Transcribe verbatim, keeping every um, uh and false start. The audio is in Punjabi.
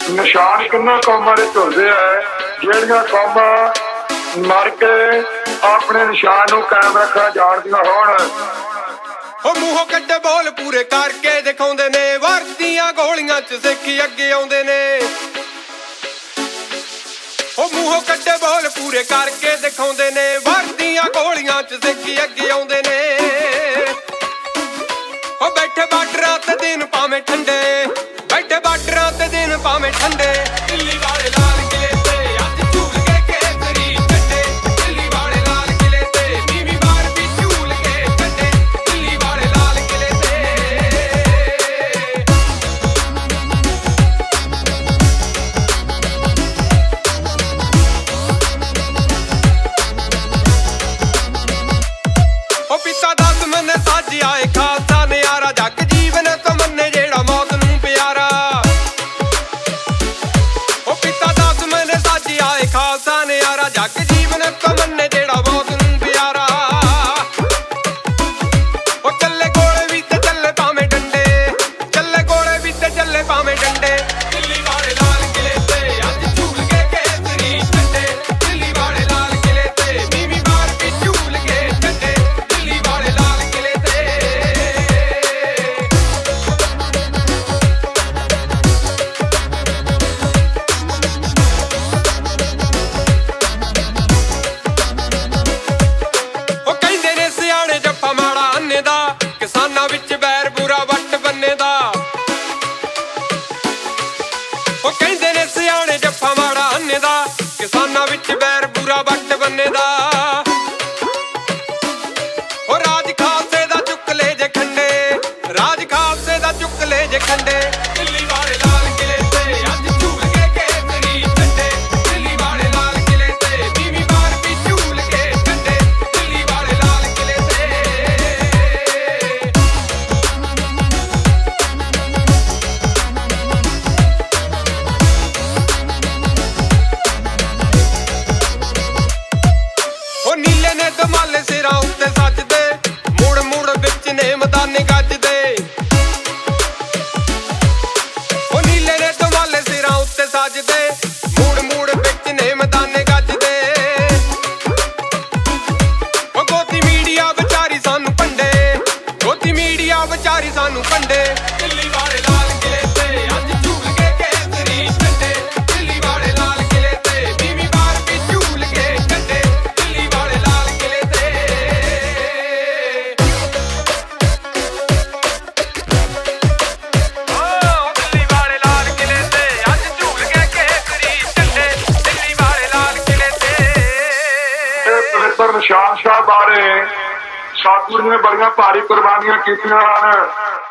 ਨਿਸ਼ਾਨ ਕਿੰਨਾ ਕੌਮਾਂ ਦੇ ਝੁਲਦੇ ਆ, ਜਿਹੜੀਆਂ ਕੌਮਾਂ ਮਰ ਕੇ ਆਪਣੇ ਨਿਸ਼ਾਨ ਨੂੰ ਕਾਇਮ ਰੱਖਣਾ ਜਾਣਦੀਆਂ ਹੋਣ। ਉਹ ਮੂੰਹੋਂ ਕੱਢੇ ਬੋਲ ਪੂਰੇ ਕਰਕੇ ਦਿਖਾਉਂਦੇ ਨੇ, ਵਰਦੀਆਂ ਗੋਲੀਆਂ ਚ ਸਿੱਖੀ ਅੱਗੇ ਆਉਂਦੇ ਨੇ। ਉਹ ਮੂੰਹੋਂ ਕੱਢੇ ਬੋਲ ਪੂਰੇ ਕਰਕੇ ਦਿਖਾਉਂਦੇ ਨੇ, ਵਰਦੀਆਂ ਗੋਲੀਆਂ ਚ ਸਿੱਖੀ ਅੱਗੇ ਆਉਂਦੇ ਨੇ। ਉਹ ਬੈਠੇ ਬਾਰਡਰਾਂ ਤੇ ਦਿਨ ਭਾਵੇਂ ਠੰਡੇ, ਬੈਠੇ ਬਾਰਡਰਾਂ ਤੇ ਦਿਨ ਭਾਵੇਂ ਠੰਡੇ, ਦਿੱਲੀ ਵਾਲੇ ਲਾਲ ਕਿਲੇ ਤੇ ਅੱਜ ਝੂਲ ਕੇ ਕੇਸਰੀ ਝੰਡੇ। ਦਿੱਲੀ ਵਾਲੇ ਲਾਲ ਕਿਲੇ ਤੇ ਵੀਵੀਂ ਵਾਰ ਵੀ ਝੂਲ ਕੇ ਝੰਡੇ, ਦਿੱਲੀ ਵਾਲੇ ਲਾਲ ਕਿਲੇ ਤੇ। ਉਹ ਪਿਤਾ ਦਸ ਮੰਨੇ ਸਾਜਿਆ ਏ ਖਾਲਸਾ ਨਿਆਰਾ, ਜੱਗ ਜੀਵਨ ਤੋਂ ਮੰਨੇ ਜਿਹੜਾ ਮੌਤ ਨੂੰ ਪਿਆਰਾ। ਉਹ ਪਿਤਾ ਦਸ ਮੰਨੇ ਸਾਜਿਆ ਏ ਖਾਲਸਾ ਨਿਆਰਾ, ਜੱਗ ਜੀਵਨ ਤੋਂ ਮੰਨੇ ਜਿਹੜਾ ਮੌਤ ਨੂੰ ਪਿਆਰਾ। ਉਹ ਚੱਲੇ ਗੋਲੇ ਵੀ ਤੇ ਚੱਲੇ ਭਾਵੇਂ ਡੰਡੇ, ਚੱਲੇ ਗੋਲੇ ਵੀ ਤੇ ਚੱਲੇ ਭਾਵੇਂ ਡੰਡੇ, ਦਿੱਲੀ ਵਾਲੇ ਲਾਲ ਕਿਲੇ ਤੇ ਅੱਜ ਝੂਲ ਕੇ ਕੇਸਰੀ ਝੰਡੇ। ਦਿੱਲੀ ਵਾਲੇ ਲਾਲ ਕਿਲੇ ਤੇ ਵੀਵੀਂ ਵਾਰ ਵੀ ਝੂਲ ਕੇ ਝੰਡੇ, ਦਿੱਲੀ ਵਾਲੇ ਲਾਲ ਕਿਲੇ ਤੇ। ਉਹ ਕਹਿੰਦੇ ਨੇ ਸਿਆਣੇ ਜੱਫਾ ਮਾੜਾ ਅੰਨੇ ਦਾ, ਕਿਸਾਨਾਂ ਵਿੱਚ ਬੈਰ ਬੁਰਾ ਵੱਟ ਬੰਨੇ ਦਾ। ਉਹ ਕਹਿੰਦੇ ਨੇ ਸਿਆਣੇ ਜੱਫਾ ਮਾੜਾ ਅੰਨੇ ਦਾ, ਕਿਸਾਨਾਂ ਵਿੱਚ ਬੈਰ ਬੁਰਾ ਵੱਟ ਬੰਨੇ ਦਾ। ਉਹ ਰਾਜ ਖਾਲਸੇ ਦਾ ਚੁੱਕ ਲੈ ਜੇ ਖੰਡੇ, ਰਾਜ ਖਾਲਸੇ ਦਾ ਚੁੱਕ ਲੈ ਜੇ ਖੰਡੇ, ਦਿੱਲੀ ਵਾਲੇ ਲਾਲ ਕਿਲੇ ਤੇ ਅੱਜ ਝੂਲ ਕੇ ਕੇਸਰੀ ਝੰਡੇ। ਦਿੱਲੀ ਵਾਲੇ ਲਾਲ ਕਿਲੇ ਤੇ ਵੀਵੀਂ ਵਾਰ ਵੀ ਝੂਲ ਕੇ ਝੰਡੇ, ਦਿੱਲੀ ਵਾਲੇ ਲਾਲ ਕਿਲੇ ਤੇ। ਉਹ ਨੀਲੇ ਨੇ ਦਮਾਲੇ ਸਿਰਾਂ ਉੱਤੇ ਸੱਜਦੇ, ਮੁੜ ਮੁੜ ਵਿੱਚ ਨੇ ਮੈਦਾਨੇ ਗੱਜਦੇ। ਉਹ ਨੀਲੇ ਨੇ ਦਮਾਲੇ ਸਿਰਾਂ ਉੱਤੇ ਸੱਜਦੇ, ਮੁੜ ਮੁੜ ਵਿੱਚ ਨੇ ਮੈਦਾਨੇ ਗੱਜਦੇ। ਉਹ ਗੋਦੀ ਮੀਡੀਆ ਵਿਚਾਰੀ ਸਾਨੂੰ ਭੰਡੇ, ਗੋਦੀ ਮੀਡੀਆ ਵਿਚਾਰੀ ਸਾਨੂੰ ਭੰਡੇ, ਦਿੱਲੀ ਵਾਲੇ ਲਾਲ ਕਿਲੇ ਤੇ ਅੱਜ ਝੂਲ ਕੇ ਕੇਸਰੀ ਝੰਡੇ। ਦਿੱਲੀ ਵਾਲੇ ਲਾਲ ਕਿਲੇ ਤੇ ਵੀਵੀਂ ਵਾਰ ਵੀ ਝੂਲ ਕੇ ਝੰਡੇ, ਦਿੱਲੀ ਵਾਲੇ ਲਾਲ ਕਿਲੇ ਤੇ। ਓ ਦਿੱਲੀ ਵਾਲੇ ਲਾਲ ਕਿਲੇ ਤੇ ਅੱਜ ਝੂਲ ਕੇ ਕੇਸਰੀ ਝੰਡੇ, ਦਿੱਲੀ ਵਾਲੇ ਲਾਲ ਕਿਲੇ ਤੇ। ਇਹ ਪਵਿੱਤਰ ਨਿਸ਼ਾਨ ਸਾਹਿਬ ਬਾਰੇ ਸਤਿਗੁਰੂ ਨੇ ਬੜੀਆਂ ਭਾਰੀ ਕੁਰਬਾਨੀਆਂ ਕੀਤੀਆਂ ਹਨ।